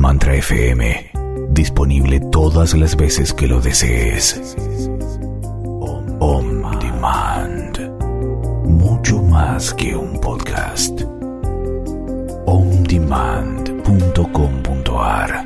Mantra FM. Disponible todas las veces que lo desees. On Demand. Mucho más que un podcast. ondemand.com.ar.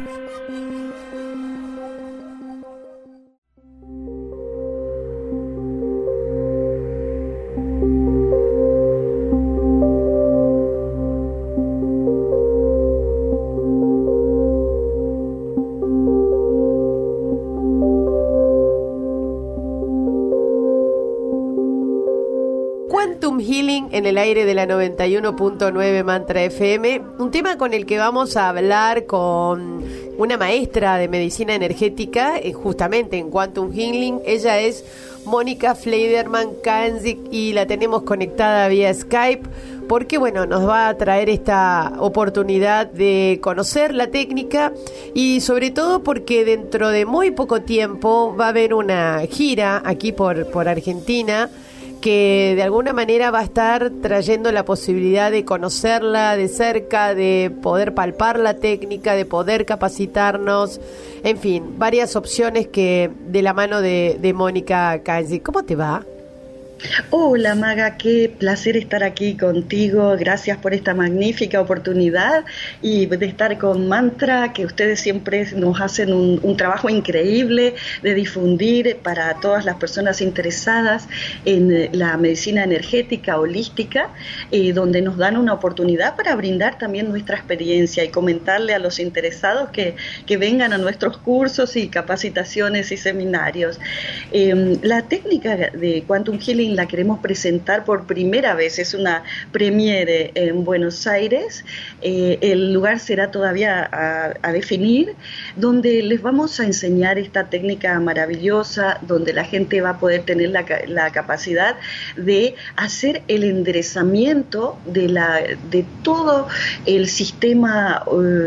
Quantum Healing en el aire de la 91.9 Mantra FM, un tema con el que vamos a hablar con una maestra de medicina energética, justamente en Quantum Healing. Ella es Mónica Fleiderman-Kanzik y la tenemos conectada vía Skype porque, bueno, nos va a traer esta oportunidad de conocer la técnica y sobre todo porque dentro de muy poco tiempo va a haber una gira aquí por Argentina, que de alguna manera va a estar trayendo la posibilidad de conocerla de cerca, de poder palpar la técnica, de poder capacitarnos, en fin, varias opciones que de la mano de Mónica Kanzik. ¿Cómo te va? Hola Maga, qué placer estar aquí contigo, gracias por esta magnífica oportunidad y de estar con Mantra, que ustedes siempre nos hacen un trabajo increíble de difundir para todas las personas interesadas en la medicina energética holística, donde nos dan una oportunidad para brindar también nuestra experiencia y comentarle a los interesados que vengan a nuestros cursos y capacitaciones y seminarios. La técnica de Quantum Healing la queremos presentar por primera vez, es una premiere en Buenos Aires, el lugar será todavía a definir, donde les vamos a enseñar esta técnica maravillosa, donde la gente va a poder tener la capacidad de hacer el enderezamiento de todo el sistema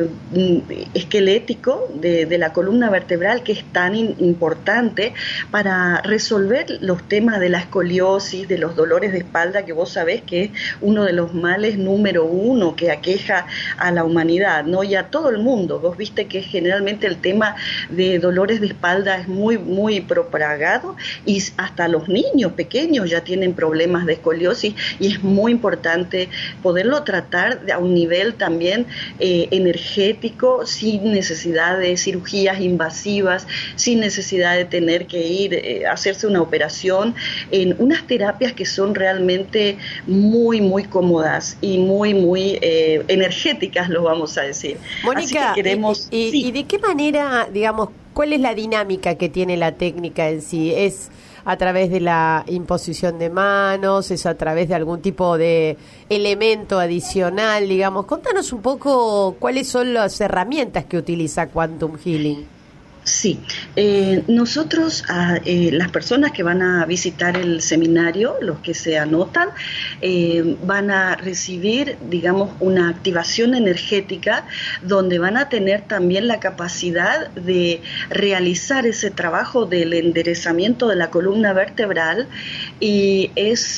esquelético de la columna vertebral, que es tan importante para resolver los temas de la escoliosis, de los dolores de espalda, que vos sabés que es uno de los males número uno que aqueja a la humanidad, ¿no? Y a todo el mundo. Vos viste que generalmente el tema de dolores de espalda es muy, muy propagado y hasta los niños pequeños ya tienen problemas de escoliosis y es muy importante poderlo tratar a un nivel también energético, sin necesidad de cirugías invasivas, sin necesidad de tener que ir a hacerse una operación, en unas terapias que son realmente muy, muy cómodas y muy, muy energéticas, lo vamos a decir. Mónica, así que queremos, ¿y de qué manera, digamos, cuál es la dinámica que tiene la técnica en sí? ¿Es a través de la imposición de manos? ¿Es a través de algún tipo de elemento adicional, digamos? Contanos un poco cuáles son las herramientas que utiliza Quantum Healing. Sí, nosotros, las personas que van a visitar el seminario, los que se anotan, van a recibir, digamos, una activación energética donde van a tener también la capacidad de realizar ese trabajo del enderezamiento de la columna vertebral y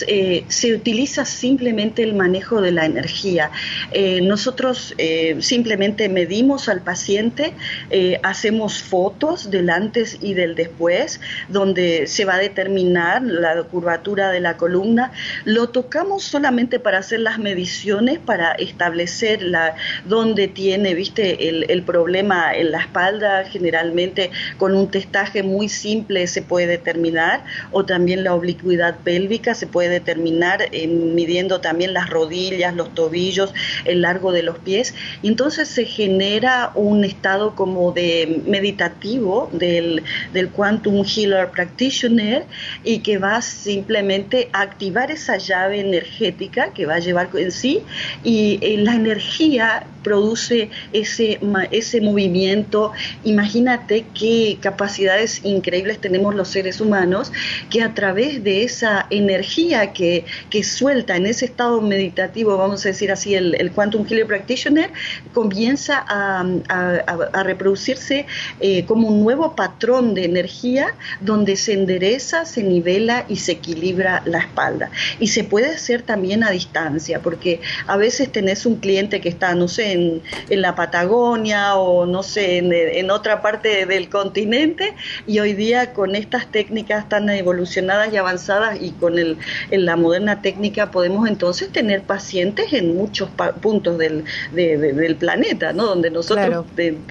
se utiliza simplemente el manejo de la energía. Nosotros simplemente medimos al paciente, hacemos fotos del antes y del después, donde se va a determinar la curvatura de la columna. Lo tocamos solamente para hacer las mediciones, para establecer dónde tiene, el problema en la espalda. Generalmente con un testaje muy simple se puede determinar, o también la oblicuidad pélvica se puede determinar midiendo también las rodillas, los tobillos, el largo de los pies. Y entonces se genera un estado como de meditativo del Quantum Healer Practitioner, y que va simplemente a activar esa llave energética que va a llevar en sí, y la energía produce ese movimiento. Imagínate qué capacidades increíbles tenemos los seres humanos, que a través de esa energía que suelta en ese estado meditativo, vamos a decir así, el Quantum Healer Practitioner comienza a reproducirse como como un nuevo patrón de energía donde se endereza, se nivela y se equilibra la espalda. Y se puede hacer también a distancia, porque a veces tenés un cliente que está, no sé, en la Patagonia o no sé, en otra parte del continente, y hoy día con estas técnicas tan evolucionadas y avanzadas y con la moderna técnica podemos entonces tener pacientes en muchos puntos del planeta, ¿no? Donde nosotros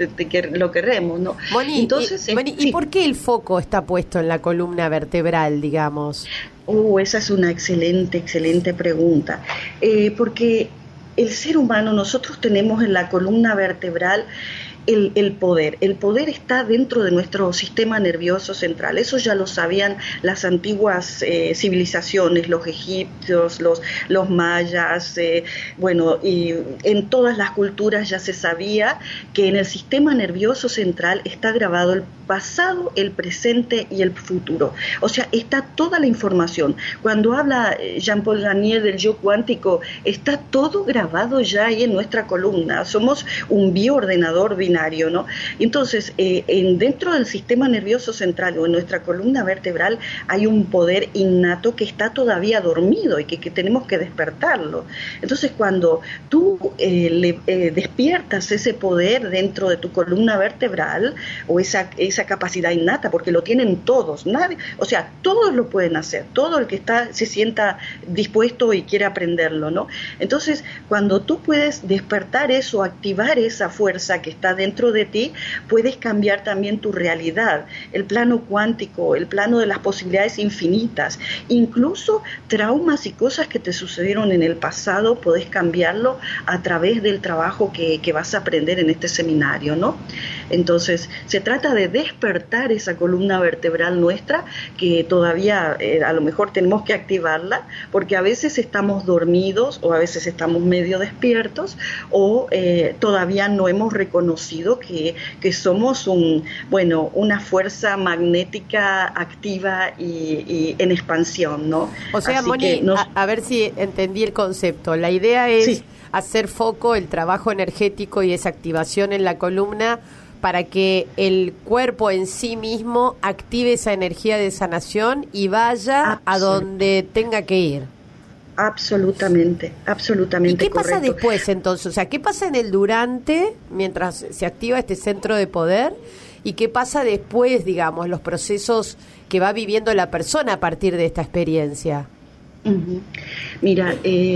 lo queremos, ¿no? Moni, entonces, ¿y por qué el foco está puesto en la columna vertebral, digamos? Esa es una excelente pregunta. Porque el ser humano, nosotros tenemos en la columna vertebral el poder. El poder está dentro de nuestro sistema nervioso central. Eso ya lo sabían las antiguas civilizaciones, los egipcios, los mayas, y en todas las culturas ya se sabía que en el sistema nervioso central está grabado el pasado, el presente y el futuro. O sea, está toda la información. Cuando habla Jean-Paul Garnier del yo cuántico, está todo grabado ya ahí en nuestra columna. Somos un bioordenador binario, ¿no? Entonces, dentro del sistema nervioso central o en nuestra columna vertebral hay un poder innato que está todavía dormido y que tenemos que despertarlo. Entonces, cuando tú despiertas ese poder dentro de tu columna vertebral o esa capacidad innata, porque lo tienen todos, nadie, o sea, todos lo pueden hacer, todo el que se sienta dispuesto y quiere aprenderlo, ¿no? Entonces, cuando tú puedes despertar eso, activar esa fuerza que está dentro de ti, puedes cambiar también tu realidad, el plano cuántico, el plano de las posibilidades infinitas, incluso traumas y cosas que te sucedieron en el pasado, podés cambiarlo a través del trabajo que vas a aprender en este seminario, ¿no? Entonces, se trata de despertar esa columna vertebral nuestra, que todavía a lo mejor tenemos que activarla, porque a veces estamos dormidos o a veces estamos medio despiertos o todavía no hemos reconocido que somos una fuerza magnética activa y en expansión, ¿no? O sea, así Moni, a ver si entendí el concepto. La idea es hacer foco, el trabajo energético y esa activación en la columna para que el cuerpo en sí mismo active esa energía de sanación y vaya a donde tenga que ir. Absolutamente ¿Y qué pasa correcto. después entonces? O sea, ¿qué pasa en el durante, mientras se activa este centro de poder? ¿Y qué pasa después, digamos, los procesos que va viviendo la persona a partir de esta experiencia? Uh-huh. Mira,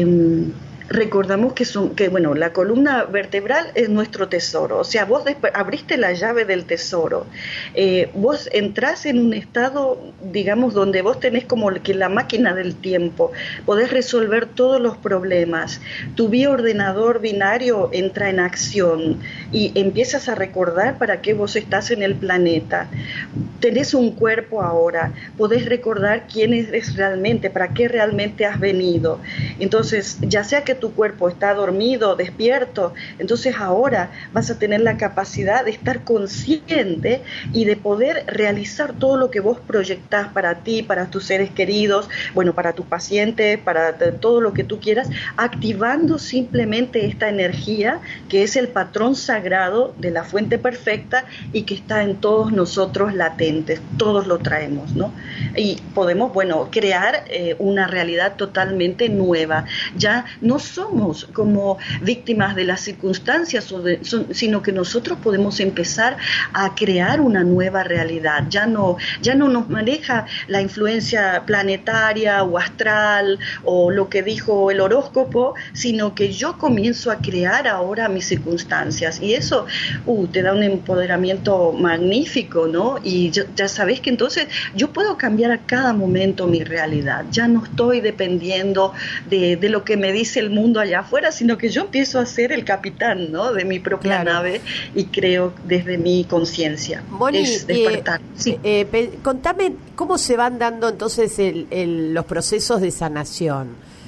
recordamos que la columna vertebral es nuestro tesoro. O sea, vos abriste la llave del tesoro. Vos entrás en un estado, digamos, donde vos tenés como que la máquina del tiempo. Podés resolver todos los problemas. Tu bioordenador binario entra en acción y empiezas a recordar para qué vos estás en el planeta. Tenés un cuerpo ahora. Podés recordar quién eres realmente, para qué realmente has venido. Entonces, ya sea que tu cuerpo está dormido, despierto, entonces ahora vas a tener la capacidad de estar consciente y de poder realizar todo lo que vos proyectás para ti, para tus seres queridos, para tus pacientes, para todo lo que tú quieras, activando simplemente esta energía que es el patrón sagrado de la fuente perfecta y que está en todos nosotros latentes, todos lo traemos, ¿no? Y podemos, crear una realidad totalmente nueva. Ya no somos como víctimas de las circunstancias, sino que nosotros podemos empezar a crear una nueva realidad. Ya no nos maneja la influencia planetaria o astral o lo que dijo el horóscopo, sino que yo comienzo a crear ahora mis circunstancias. Y eso te da un empoderamiento magnífico, ¿no? Y ya sabés que entonces yo puedo cambiar a cada momento mi realidad. Ya no estoy dependiendo de lo que me dice el mundo allá afuera, sino que yo empiezo a ser el capitán, ¿no?, de mi propia nave y creo desde mi conciencia. Es despertar. Contame cómo se van dando entonces los procesos de sanación.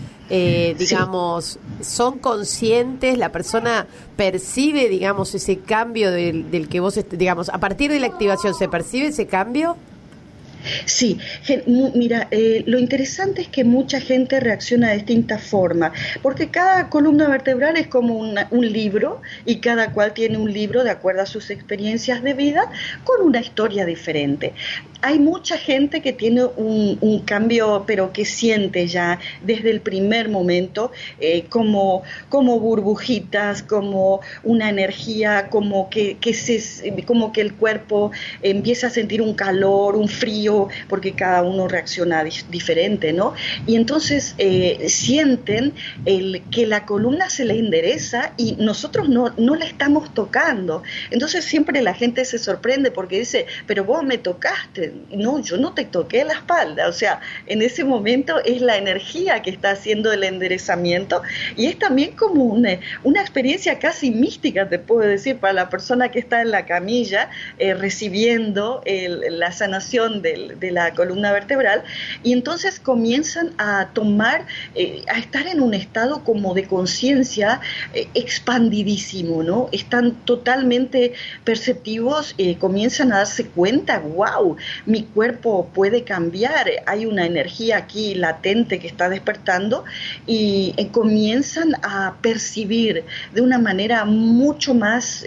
Digamos, ¿son conscientes? ¿La persona percibe, digamos, ese cambio del que vos, digamos, a partir de la activación, se percibe ese cambio? Sí, mira, lo interesante es que mucha gente reacciona de distinta forma, porque cada columna vertebral es como un libro y cada cual tiene un libro de acuerdo a sus experiencias de vida con una historia diferente. Hay mucha gente que tiene un cambio, pero que siente ya desde el primer momento como burbujitas, como una energía, como que el cuerpo empieza a sentir un calor, un frío, porque cada uno reacciona diferente, ¿no? Y entonces sienten que la columna se le endereza y nosotros no la estamos tocando. Entonces siempre la gente se sorprende porque dice, pero vos me tocaste. No, yo no te toqué la espalda. O sea, en ese momento es la energía que está haciendo el enderezamiento y es también como una experiencia casi mística, te puedo decir, para la persona que está en la camilla recibiendo la sanación de la columna vertebral, y entonces comienzan a tomar, a estar en un estado como de conciencia expandidísimo, ¿no? Están totalmente perceptivos, comienzan a darse cuenta, wow, mi cuerpo puede cambiar, hay una energía aquí latente que está despertando y comienzan a percibir de una manera mucho más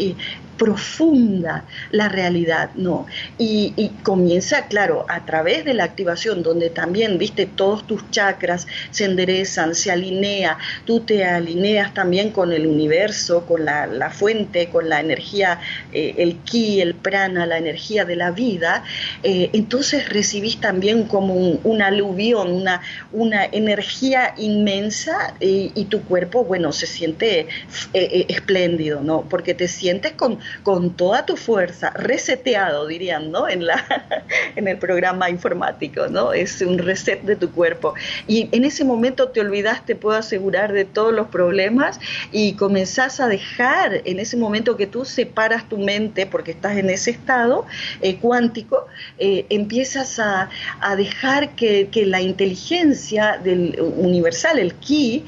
profunda la realidad, ¿no? Y comienza, claro, a través de la activación, donde también, viste, todos tus chakras se enderezan, se alinea, tú te alineas también con el universo, con la fuente, con la energía, el ki, el prana, la energía de la vida, entonces recibís también como un aluvión, una energía inmensa y tu cuerpo, bueno, se siente espléndido, ¿no? Porque te sientes con toda tu fuerza, reseteado, dirían, ¿no? En el programa informático, ¿no? Es un reset de tu cuerpo. Y en ese momento te olvidás, te puedo asegurar, de todos los problemas y comenzás a dejar, en ese momento que tú separas tu mente, porque estás en ese estado cuántico, empiezas a dejar que la inteligencia del universal, el ki,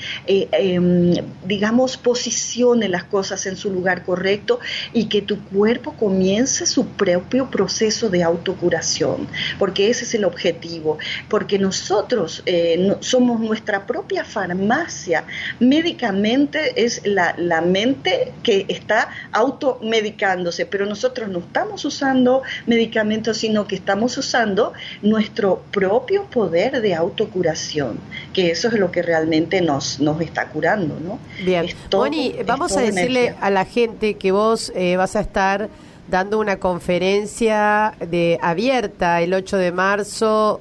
digamos, posicione las cosas en su lugar correcto y que tu cuerpo comience su propio proceso de autocuración, porque ese es el objetivo, porque nosotros somos nuestra propia farmacia. Médicamente es la mente que está automedicándose, pero nosotros no estamos usando medicamentos, sino que estamos usando nuestro propio poder de autocuración, que eso es lo que realmente nos está curando, ¿no? Bien, Moni, vamos a decirle energía a la gente que vos vas a estar dando una conferencia abierta el 8 de marzo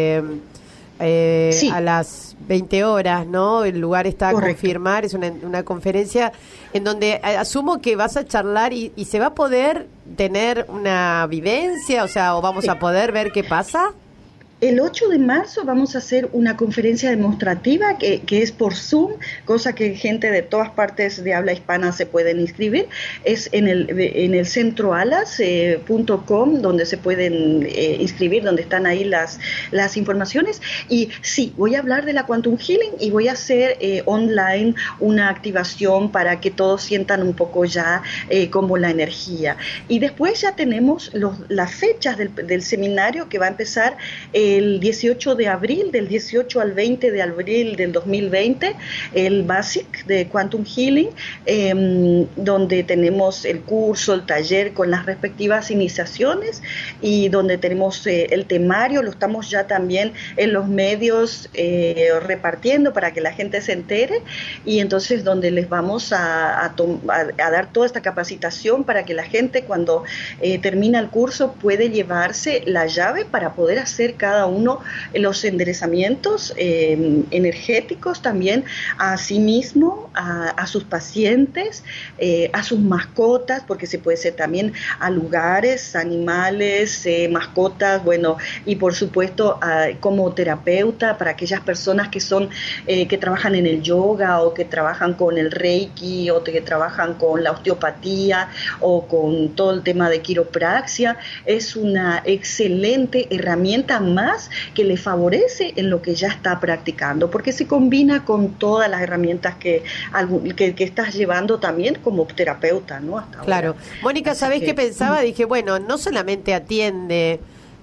sí, a las 20 horas, ¿no? El lugar está correcto a confirmar, es una conferencia en donde asumo que vas a charlar y se va a poder tener una vivencia, o sea, o vamos a poder ver qué pasa. El 8 de marzo vamos a hacer una conferencia demostrativa que es por Zoom, cosa que gente de todas partes de habla hispana se pueden inscribir. Es en el centroalas.com donde se pueden inscribir, donde están ahí las informaciones. Y sí, voy a hablar de la Quantum Healing y voy a hacer online una activación para que todos sientan un poco ya como la energía. Y después ya tenemos las fechas del seminario que va a empezar el 18 de abril, del 18 al 20 de abril del 2020, el Basic de Quantum Healing, donde tenemos el curso, el taller con las respectivas iniciaciones y donde tenemos el temario, lo estamos ya también en los medios repartiendo para que la gente se entere, y entonces donde les vamos a dar toda esta capacitación para que la gente cuando termina el curso puede llevarse la llave para poder hacer cada uno los enderezamientos energéticos también a sí mismo, a sus pacientes, a sus mascotas, porque se puede ser también a lugares, animales, mascotas, bueno, y por supuesto como terapeuta para aquellas personas que trabajan en el yoga o que trabajan con el reiki o que trabajan con la osteopatía o con todo el tema de quiropraxia. Es una excelente herramienta más que le favorece en lo que ya está practicando, porque se combina con todas las herramientas que estás llevando también como terapeuta, ¿no? Hasta claro. Ahora. Mónica, ¿sabés qué pensaba? Dije, bueno, no solamente atiende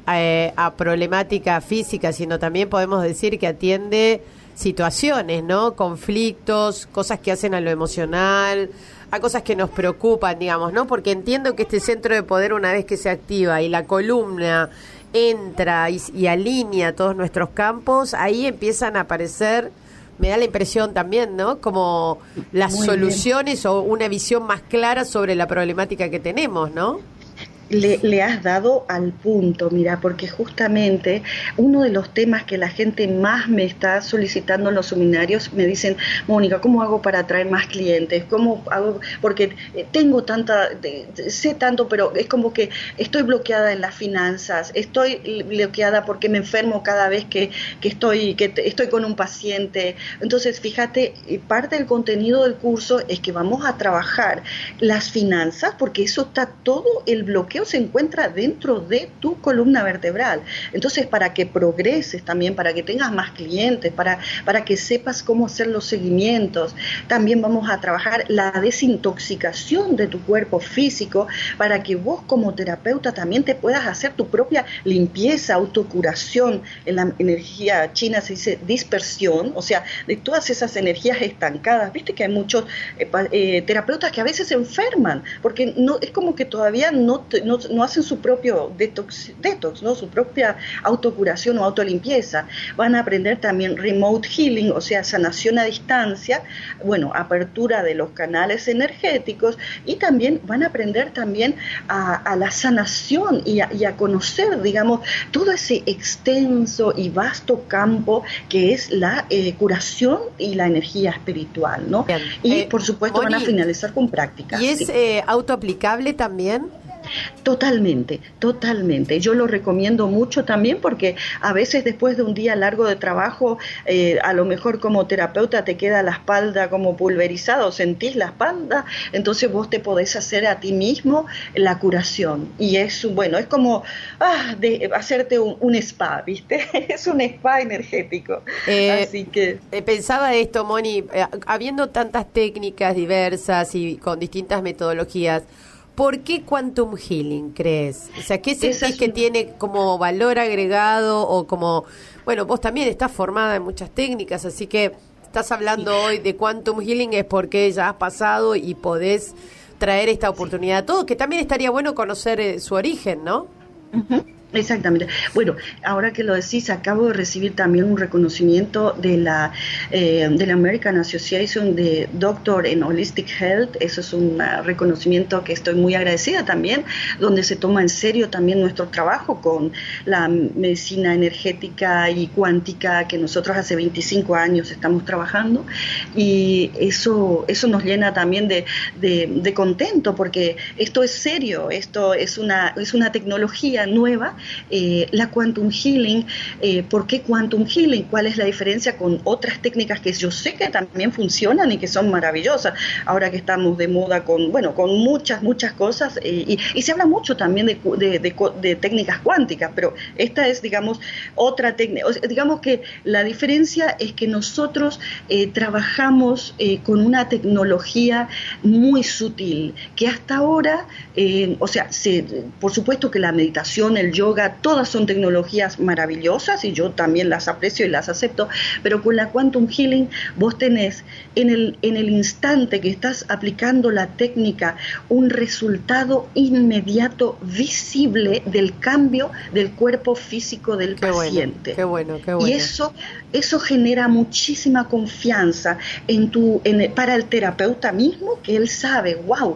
a problemática física, sino también podemos decir que atiende situaciones, ¿no? Conflictos, cosas que hacen a lo emocional, a cosas que nos preocupan, digamos, ¿no? Porque entiendo que este centro de poder, una vez que se activa y la columna entra y alinea todos nuestros campos, ahí empiezan a aparecer, me da la impresión también, ¿no? Como las soluciones o una visión más clara sobre la problemática que tenemos, ¿no? Le has dado al punto, mira, porque justamente uno de los temas que la gente más me está solicitando en los seminarios, me dicen, Mónica, ¿cómo hago para atraer más clientes? ¿Cómo hago? Porque tengo sé tanto, pero es como que estoy bloqueada en las finanzas, estoy bloqueada porque me enfermo cada vez que estoy con un paciente. Entonces, fíjate, parte del contenido del curso es que vamos a trabajar las finanzas, porque eso está todo el bloqueo se encuentra dentro de tu columna vertebral. Entonces, para que progreses también, para que tengas más clientes, para que sepas cómo hacer los seguimientos, también vamos a trabajar la desintoxicación de tu cuerpo físico, para que vos como terapeuta también te puedas hacer tu propia limpieza, autocuración. En la energía china se dice dispersión, o sea, de todas esas energías estancadas. Viste que hay muchos terapeutas que a veces se enferman, porque no es como que todavía no hacen su propio detox, ¿no? Su propia autocuración o autolimpieza. Van a aprender también remote healing, o sea, sanación a distancia, bueno, apertura de los canales energéticos, y también van a aprender también a la sanación y a conocer, digamos, todo ese extenso y vasto campo que es la curación y la energía espiritual, ¿no? Bien. Y por supuesto Moni, van a finalizar con prácticas. ¿Y es sí. Autoaplicable también? Totalmente. Yo lo recomiendo mucho también, porque a veces después de un día largo de trabajo, a lo mejor como terapeuta te queda la espalda como pulverizada o sentís la espalda, entonces vos te podés hacer a ti mismo la curación. Y es como hacerte un spa, ¿viste? Es un spa energético. Así que... Pensaba esto, Moni, habiendo tantas técnicas diversas y con distintas metodologías, ¿por qué Quantum Healing, crees? O sea, ¿qué sentís que tiene como valor agregado o como... Bueno, vos también estás formada en muchas técnicas, así que estás hablando hoy de Quantum Healing es porque ya has pasado y podés traer esta oportunidad a todos, que también estaría bueno conocer su origen, ¿no? Uh-huh. Exactamente. Bueno, ahora que lo decís, acabo de recibir también un reconocimiento de la American Association de Doctor in Holistic Health. Eso es un reconocimiento que estoy muy agradecida también, donde se toma en serio también nuestro trabajo con la medicina energética y cuántica que nosotros hace 25 años estamos trabajando, y eso nos llena también de contento, porque esto es serio, esto es una tecnología nueva. La Quantum Healing, ¿por qué Quantum Healing? ¿Cuál es la diferencia con otras técnicas que yo sé que también funcionan y que son maravillosas? Ahora que estamos de moda con muchas cosas, y se habla mucho también de técnicas cuánticas, pero esta es, digamos, otra técnica. Digamos que la diferencia es que nosotros trabajamos con una tecnología muy sutil, que hasta ahora, por supuesto que la meditación, el yoga, todas son tecnologías maravillosas y yo también las aprecio y las acepto, pero con la Quantum Healing vos tenés en el instante que estás aplicando la técnica un resultado inmediato, visible, del cambio del cuerpo físico del paciente. Qué bueno. Y eso genera muchísima confianza para el terapeuta mismo, que él sabe, wow,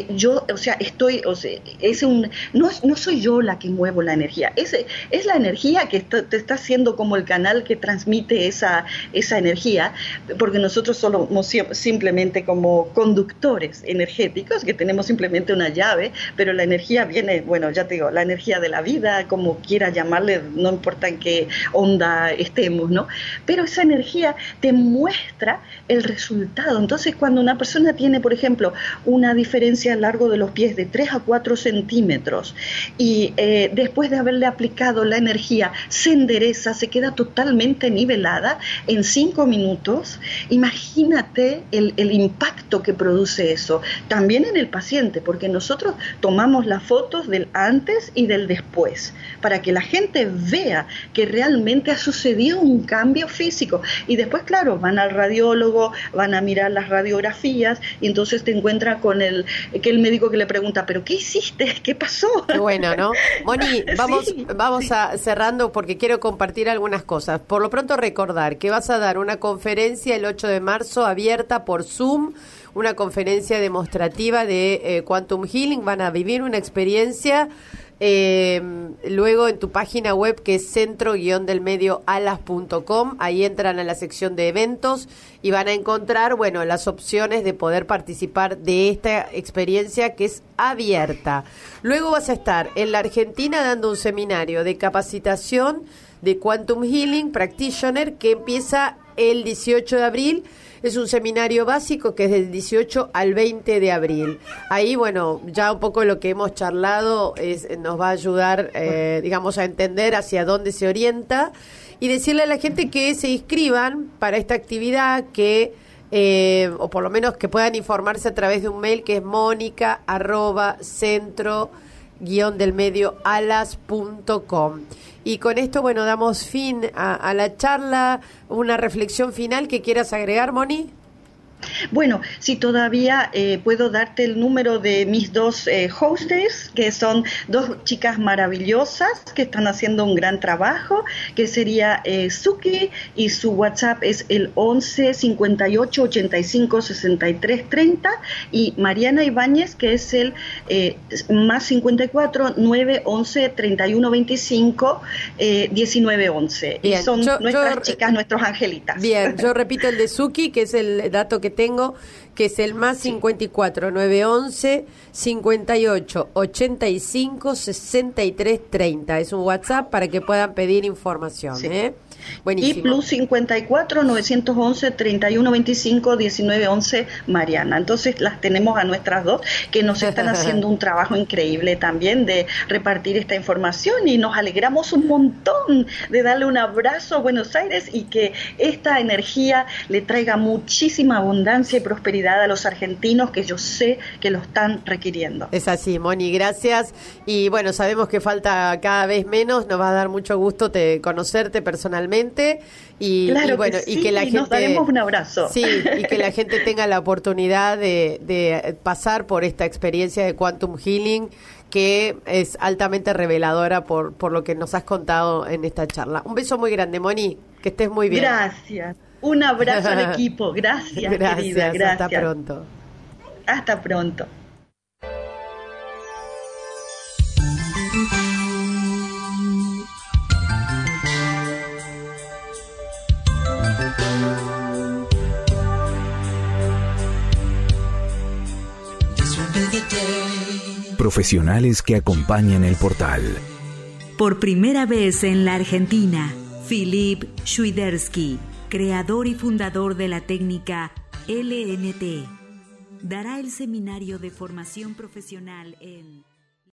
no soy yo la que muevo la energía, es la energía que te está haciendo como el canal que transmite esa energía, porque nosotros somos simplemente como conductores energéticos, que tenemos simplemente una llave, pero la energía viene, bueno, ya te digo, la energía de la vida, como quiera llamarle, no importa en qué onda estemos, ¿no? Pero esa energía te muestra el resultado. Entonces, cuando una persona tiene, por ejemplo, una diferencia a lo largo de los pies de 3 a 4 centímetros, y después de haberle aplicado la energía, se endereza, se queda totalmente nivelada en 5 minutos. Imagínate el impacto que produce eso, también en el paciente, porque nosotros tomamos las fotos del antes y del después, para que la gente vea que realmente ha sucedido un cambio físico. Y después, claro, van al radiólogo, van a mirar las radiografías, y entonces te encuentran con el médico que le pregunta, ¿pero qué hiciste? ¿Qué pasó? Qué bueno, ¿no? Moni, vamos sí. a cerrando porque quiero compartir algunas cosas. Por lo pronto recordar que vas a dar una conferencia el 8 de marzo abierta por Zoom, una conferencia demostrativa de Quantum Healing. Van a vivir una experiencia luego en tu página web, que es centro-delmedioalas.com. Ahí entran a la sección de eventos y van a encontrar, bueno, las opciones de poder participar de esta experiencia que es abierta. Luego vas a estar en la Argentina dando un seminario de capacitación de Quantum Healing Practitioner que empieza el 18 de abril. Es un seminario básico que es del 18 al 20 de abril. Ahí, bueno, ya un poco lo que hemos charlado nos va a ayudar, digamos, a entender hacia dónde se orienta y decirle a la gente que se inscriban para esta actividad, que o por lo menos que puedan informarse a través de un mail que es monica@centro-delmedioalas.com. Y con esto, bueno, damos fin a la charla. Una reflexión final que quieras agregar, Moni. Bueno, si todavía puedo darte el número de mis dos hostess, que son dos chicas maravillosas que están haciendo un gran trabajo, que sería Suki, y su WhatsApp es el 11 58 85 63 30, y Mariana Ibáñez, que es el más 54 9 11 31 25 19 11. Bien, y son nuestras chicas, nuestros angelitas. Bien, yo repito el de Suki, que es el dato que tengo, que es el más 54 911 58 85 63 30. Es un WhatsApp para que puedan pedir información. Sí. Buenísimo. Y plus 54 911 31 25 19 11 Mariana. Entonces las tenemos a nuestras dos, que nos están haciendo un trabajo increíble también de repartir esta información, y nos alegramos un montón de darle un abrazo a Buenos Aires y que esta energía le traiga muchísima abundancia y prosperidad a los argentinos, que yo sé que lo están requiriendo. Es así, Moni, gracias. Y bueno, sabemos que falta cada vez menos, nos va a dar mucho gusto conocerte personalmente. Y, claro, y bueno, que sí, y que la gente nos daremos un abrazo. Sí, y que la gente tenga la oportunidad de pasar por esta experiencia de Quantum Healing, que es altamente reveladora por lo que nos has contado en esta charla. Un beso muy grande, Moni, que estés muy bien. Gracias. Un abrazo al equipo. Gracias, querida. Gracias. Hasta pronto. Hasta pronto. Profesionales que acompañan el portal. Por primera vez en la Argentina, Filip Swiderski, creador y fundador de la técnica LNT, dará el seminario de formación profesional en